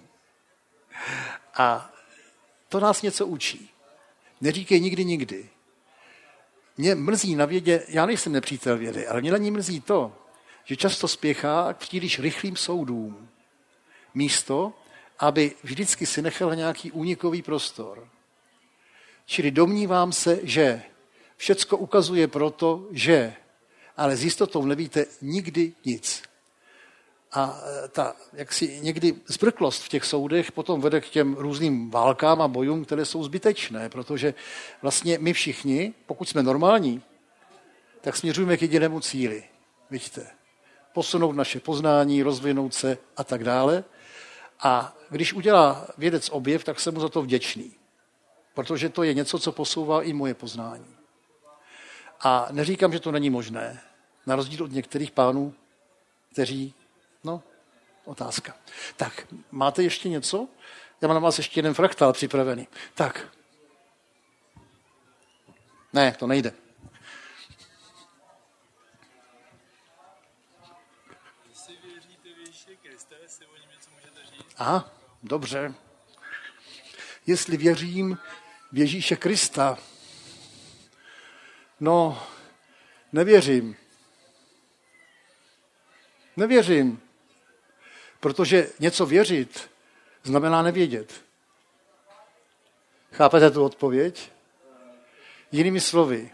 A to nás něco učí. Neříkej nikdy. Mě mrzí na vědě, já nejsem nepřítel vědy, ale mě na ní mrzí to, že často spěchá k příliš rychlým soudům. Místo, aby vždycky si nechal nějaký únikový prostor. Čili domnívám se, že všecko ukazuje proto, že, ale s jistotou nevíte nikdy nic. A ta jaksi někdy zbrklost v těch soudech potom vede k těm různým válkám a bojům, které jsou zbytečné, protože vlastně my všichni, pokud jsme normální, tak směřujeme k jedinému cíli. Vidíte, posunout naše poznání, rozvinout se a tak dále. A když udělá vědec objev, tak jsem mu za to vděčný. Protože to je něco, co posouvá i moje poznání. A neříkám, že to není možné. Na rozdíl od některých pánů, kteří... No, otázka. Tak, máte ještě něco? Já mám na vás ještě jeden fraktál připravený. Tak. Ne, to nejde. Jestli věříte v Ježíše Krista, jestli o něm něco můžete říct? Aha, dobře. Jestli věřím v Ježíše Krista, no, nevěřím. Nevěřím. Protože něco věřit znamená nevědět. Chápete tu odpověď? Jinými slovy,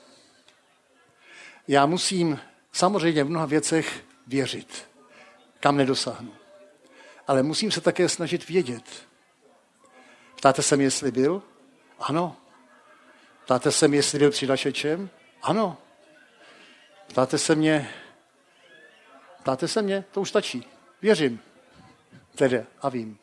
já musím samozřejmě v mnoha věcech věřit, kam nedosáhnu. Ale musím se také snažit vědět. Ptáte se mě, jestli byl? Ano. Ptáte se mě, jestli byl přidašečem? Ano. Ptáte se mě? To už stačí. Věřím. Tedy a vím.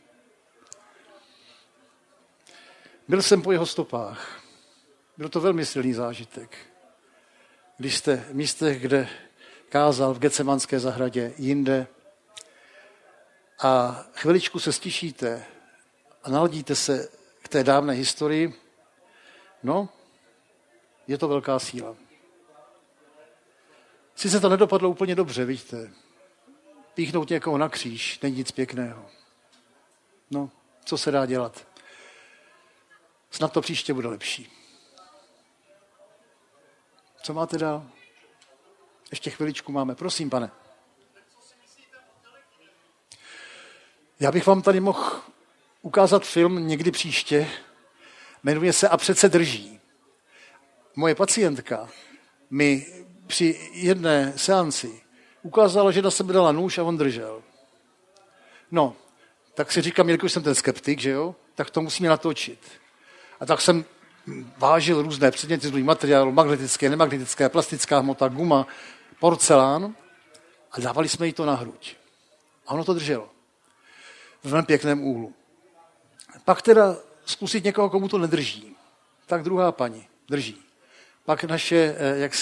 Byl jsem po jeho stopách. Byl to velmi silný zážitek. Když jste v místech, kde kázal v Getsemanské zahradě, jinde, a chviličku se stišíte a naladíte se k té dávné historii, no, je to velká síla. Sice to nedopadlo úplně dobře, vidíte. Píchnout někoho na kříž není nic pěkného. No, co se dá dělat? Snad to příště bude lepší. Co máte dál? Ještě chviličku máme. Prosím, pane. Já bych vám tady mohl ukázat film někdy příště. Jmenuje se A přece drží. Moje pacientka mi při jedné seanci ukázala, že na sebe dala nůž a on držel. No, tak si říkám, jelikož jsem ten skeptik, že jo, tak to musíme natočit. A tak jsem vážil různé předměty z různých materiálů, magnetické, nemagnetické, plastická hmota, guma, porcelán a dávali jsme jí to na hruď. A ono to drželo. V velmi pěkném úhlu. Pak teda zkusit někoho, komu to nedrží. Tak druhá paní drží. Pak naše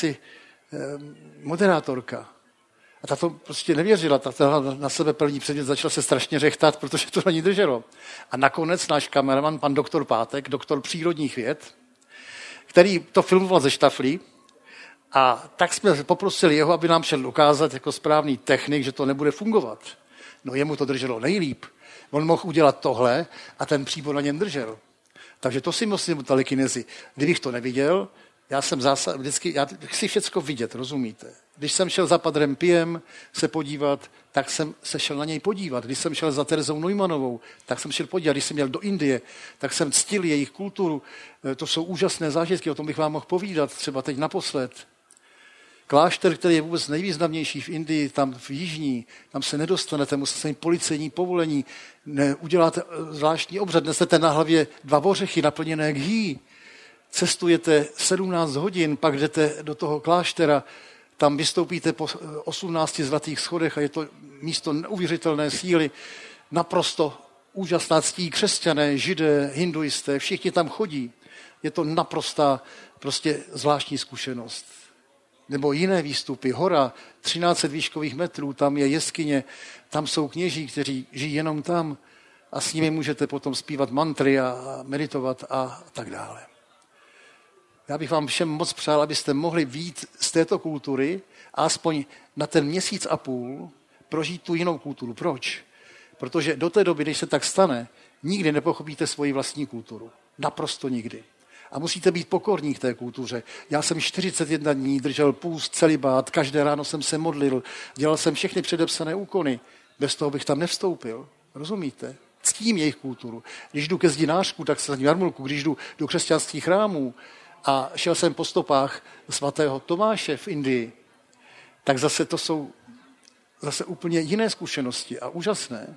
moderátorka. A ta to prostě nevěřila, ta na sebe první předmět, začala se strašně řechtat, protože to na ní drželo. A nakonec náš kameraman, pan doktor Pátek, doktor přírodních věd, který to filmoval ze štaflí, a tak jsme poprosili jeho, aby nám šel ukázat jako správný technik, že to nebude fungovat. No jemu to drželo nejlíp. On mohl udělat tohle a ten příbor na něm držel. Takže to si myslím o telekinezi. Kdybych to neviděl, já chci všecko vidět, rozumíte? Když jsem šel za Padrem Piem se podívat, tak jsem se šel na něj podívat. Když jsem šel za Terezou Neumannovou, tak jsem šel podívat. Když jsem měl do Indie, tak jsem ctil jejich kulturu. To jsou úžasné zážitky, o tom bych vám mohl povídat, třeba teď naposled. Klášter, který je vůbec nejvýznamnější v Indii, tam v jižní, tam se nedostanete, musíte mít policejní povolení, uděláte zvláštní obřad, nesete na hlavě 2 ořechy naplněné ghee, cestujete 17 hodin, pak jdete do toho kláštera, tam vystoupíte po 18 zlatých schodech a je to místo neuvěřitelné síly, naprosto úžasná ctí, křesťané, židé, hinduisté, všichni tam chodí. Je to naprostá prostě zvláštní zkušenost. Nebo jiné výstupy, hora, 1300 výškových metrů, tam je jeskyně, tam jsou kněží, kteří žijí jenom tam a s nimi můžete potom zpívat mantry a meditovat a tak dále. Já bych vám všem moc přál, abyste mohli vyjít z této kultury a aspoň na ten měsíc a půl prožít tu jinou kulturu. Proč? Protože do té doby, když se tak stane, nikdy nepochopíte svoji vlastní kulturu. Naprosto nikdy. A musíte být pokorní k té kultuře. Já jsem 41 dní držel půst, celibát, každé ráno jsem se modlil, dělal jsem všechny předepsané úkony. Bez toho bych tam nevstoupil. Rozumíte? Ctím jejich kulturu. Když jdu ke zdinářku, tak se jarmulku, když jdu do křesťanských chrámů a šel jsem po stopách svatého Tomáše v Indii, tak zase to jsou zase úplně jiné zkušenosti a úžasné.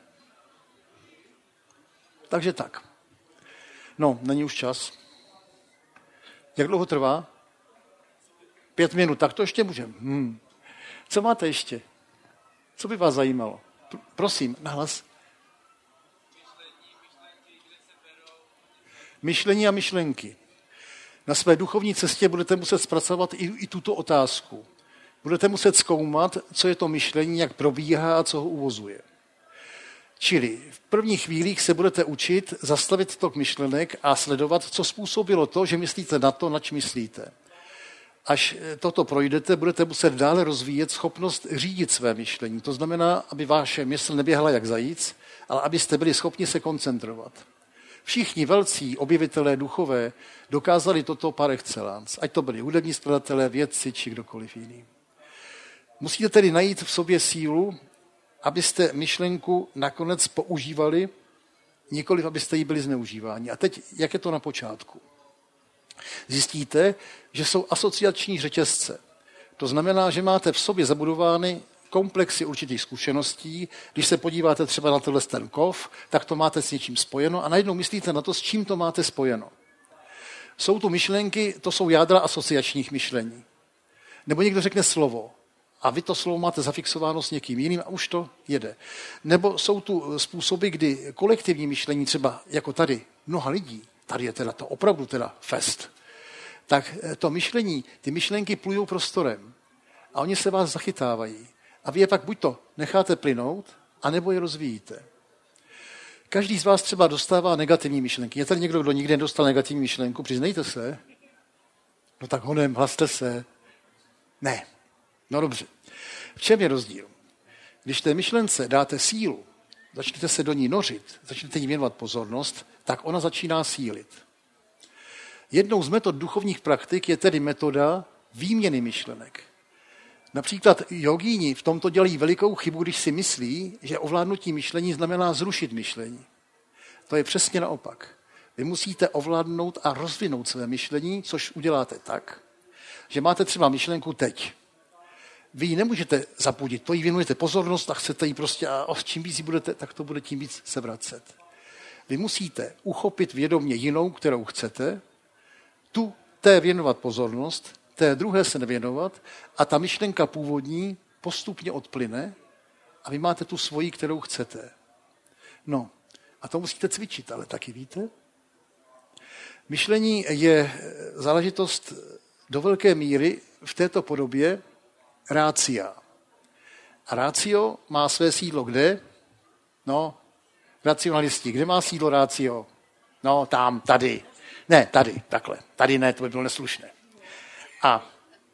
Takže tak. No, není už čas. Jak dlouho trvá? 5 minut, tak to ještě můžeme. Co máte ještě? Co by vás zajímalo? Prosím, nahlas. Myšlení a myšlenky. Na své duchovní cestě budete muset zpracovat i tuto otázku. Budete muset zkoumat, co je to myšlení, jak probíhá a co ho uvozuje. Čili v prvních chvílích se budete učit zastavit tok myšlenek a sledovat, co způsobilo to, že myslíte na to, nač myslíte. Až toto projdete, budete muset dále rozvíjet schopnost řídit své myšlení. To znamená, aby vaše mysl neběhala jak zajíc, ale abyste byli schopni se koncentrovat. Všichni velcí objevitelé duchové dokázali toto par excellence, ať to byli hudební skladatelé, vědci či kdokoliv jiný. Musíte tedy najít v sobě sílu, abyste myšlenku nakonec používali, nikoliv abyste jí byli zneužíváni. A teď, jak je to na počátku? Zjistíte, že jsou asociační řetězce. To znamená, že máte v sobě zabudovány komplexy určitých zkušeností. Když se podíváte třeba na ten kov, tak to máte s něčím spojeno a najednou myslíte na to, s čím to máte spojeno. Jsou tu myšlenky, to jsou jádra asociačních myšlení. Nebo někdo řekne slovo a vy to slovo máte zafixováno s někým jiným a už to jede. Nebo jsou tu způsoby, kdy kolektivní myšlení, třeba jako tady mnoha lidí, tady je teda to opravdu teda fest, tak to myšlení, ty myšlenky plujou prostorem a oni se vás zachytávají. A vy je pak buď to necháte plynout, anebo je rozvíjíte. Každý z vás třeba dostává negativní myšlenky. Je tady někdo, kdo nikdy nedostal negativní myšlenku? Přiznejte se. No tak honem, hlaste se. Ne. No dobře. V čem je rozdíl? Když té myšlence dáte sílu, začnete se do ní nořit, začnete jí věnovat pozornost, tak ona začíná sílit. Jednou z metod duchovních praktik je tedy metoda výměny myšlenek. Například jogíni v tomto dělají velikou chybu, když si myslí, že ovládnutí myšlení znamená zrušit myšlení. To je přesně naopak. Vy musíte ovládnout a rozvinout své myšlení, což uděláte tak, že máte třeba myšlenku teď. Vy ji nemůžete zapudit, to jí věnujete pozornost a chcete jí prostě, a čím víc jí budete, tak to bude tím víc se vracet. Vy musíte uchopit vědomě jinou, kterou chcete, tu té věnovat pozornost, té druhé se nevěnovat a ta myšlenka původní postupně odplyne a vy máte tu svoji, kterou chcete. No, a to musíte cvičit, ale taky víte? Myšlení je záležitost do velké míry v této podobě rácia. A rácio má své sídlo kde? No, racionalisti. Kde má sídlo rácio? No, tam, tady. Ne, tady, takhle. Tady ne, to by bylo neslušné. A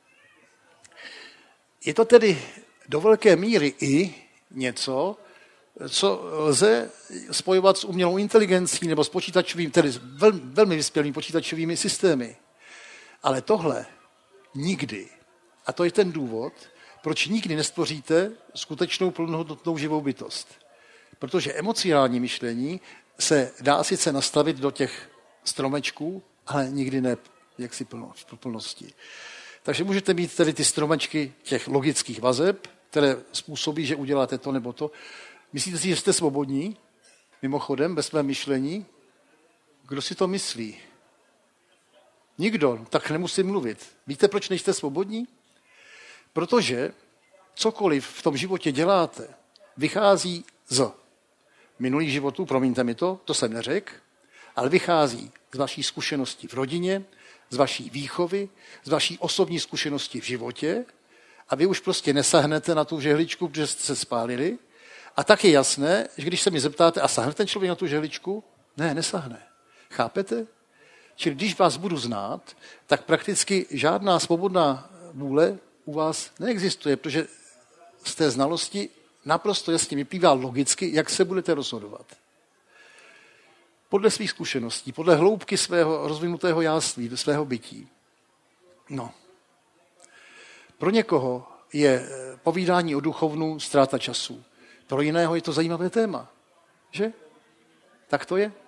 je to tedy do velké míry i něco, co lze spojovat s umělou inteligencí nebo s počítačovým, tedy s velmi vyspělými počítačovými systémy. Ale tohle nikdy. A to je ten důvod, proč nikdy nestvoříte skutečnou plnohodnotnou živou bytost. Protože emocionální myšlení se dá sice nastavit do těch stromečků, ale nikdy ne jaksi v plnosti. Takže můžete mít tedy ty stromečky těch logických vazeb, které způsobí, že uděláte to nebo to. Myslíte si, že jste svobodní? Mimochodem, bez svém myšlení? Kdo si to myslí? Nikdo, tak nemusím mluvit. Víte, proč nejste svobodní? Protože cokoliv v tom životě děláte, vychází z minulých životů, promiňte mi to jsem neřekl, ale vychází z vaší zkušenosti v rodině, z vaší výchovy, z vaší osobní zkušenosti v životě a vy už prostě nesahnete na tu žehličku, protože jste se spálili. A tak je jasné, že když se mi zeptáte, a sahne ten člověk na tu žehličku? Ne, nesahne. Chápete? Čili když vás budu znát, tak prakticky žádná svobodná vůle u vás neexistuje, protože z té znalosti naprosto jasně vyplývá logicky, jak se budete rozhodovat. Podle svých zkušeností, podle hloubky svého rozvinutého jáství, svého bytí. No. Pro někoho je povídání o duchovnu ztráta času. Pro jiného je to zajímavé téma. Že? Tak to je.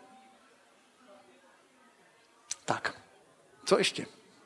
Tak. Co ještě?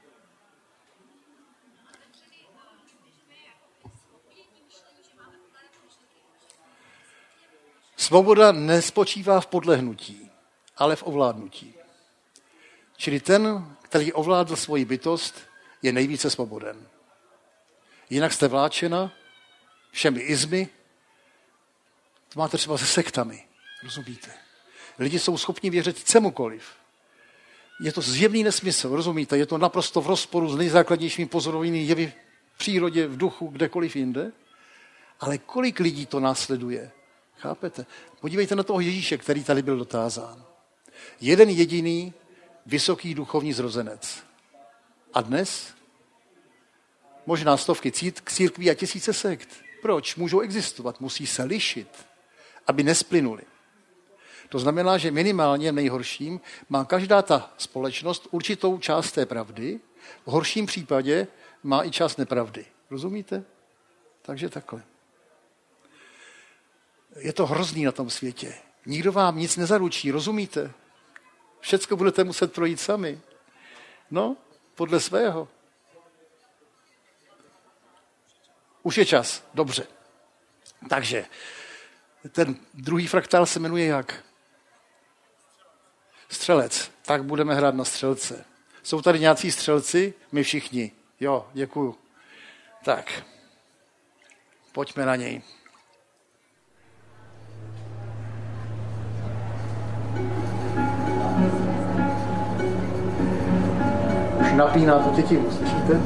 Svoboda nespočívá v podlehnutí, ale v ovládnutí. Čili ten, který ovládl svoji bytost, je nejvíce svoboden. Jinak jste vláčena všemi izmy, to máte třeba se sektami, rozumíte? Lidi jsou schopni věřit čemukoliv. Je to zjevný nesmysl, rozumíte? Je to naprosto v rozporu s nejzákladnějšími pozorovými jevy v přírodě, v duchu, kdekoliv jinde. Ale kolik lidí to následuje? Chápete? Podívejte na toho Ježíše, který tady byl dotázán. Jeden jediný vysoký duchovní zrozenec. A dnes možná stovky církví a tisíce sekt. Proč? Můžou existovat, musí se lišit, aby nesplynuli. To znamená, že minimálně v nejhorším má každá ta společnost určitou část té pravdy, v horším případě má i část nepravdy. Rozumíte? Takže takhle. Je to hrozný na tom světě. Nikdo vám nic nezaručí, rozumíte? Všecko budete muset projít sami. No, podle svého. Už je čas, dobře. Takže ten druhý fraktál se jmenuje jak? Střelec. Tak budeme hrát na střelce. Jsou tady nějací střelci? My všichni. Jo, děkuju. Tak, pojďme na něj. Už napíná tu tětinu, slyšíte?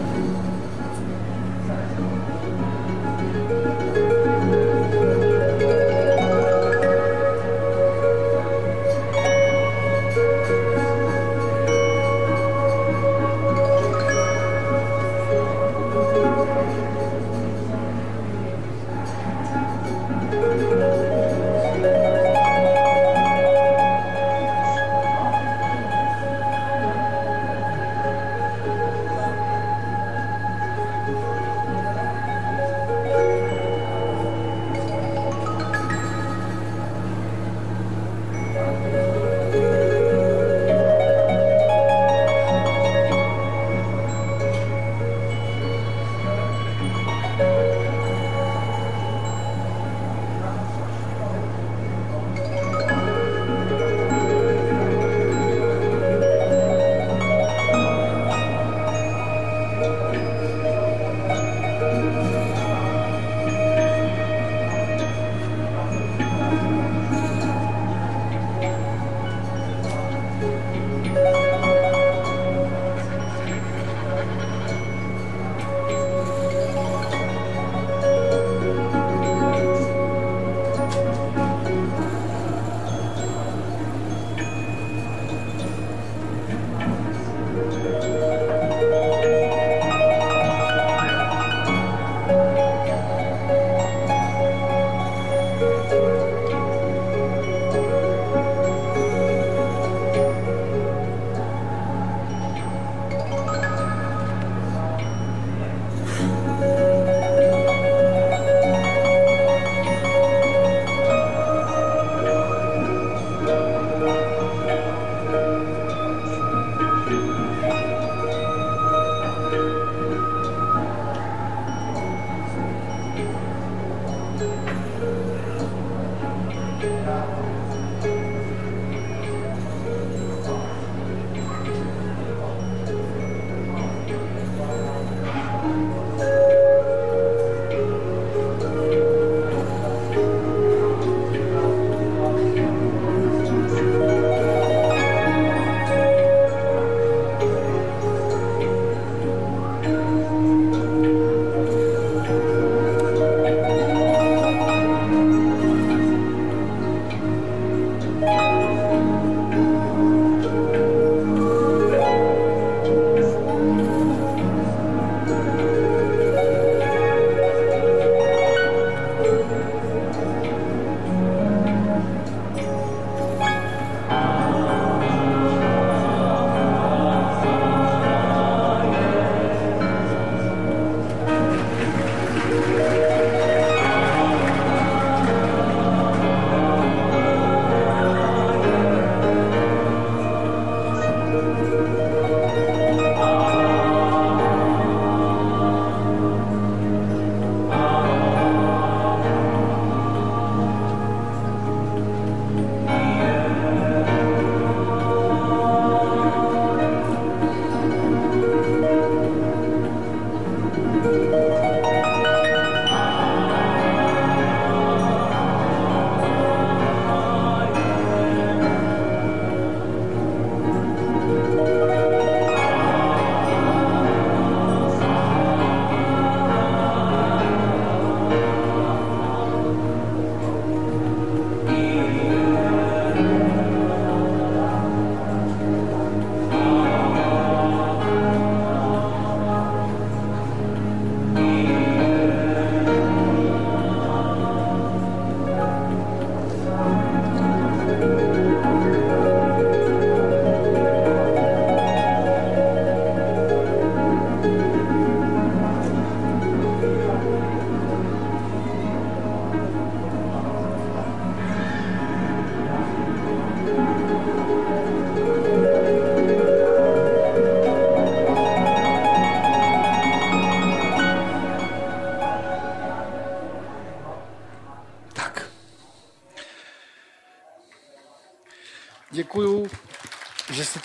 Děkuju, že jste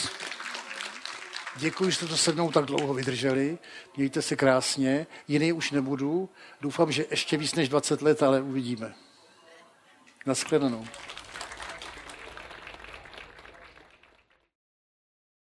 to se mnou tak dlouho vydrželi. Mějte se krásně. Jiný už nebudu. Doufám, že ještě víc než 20 let, ale uvidíme. Naschledanou.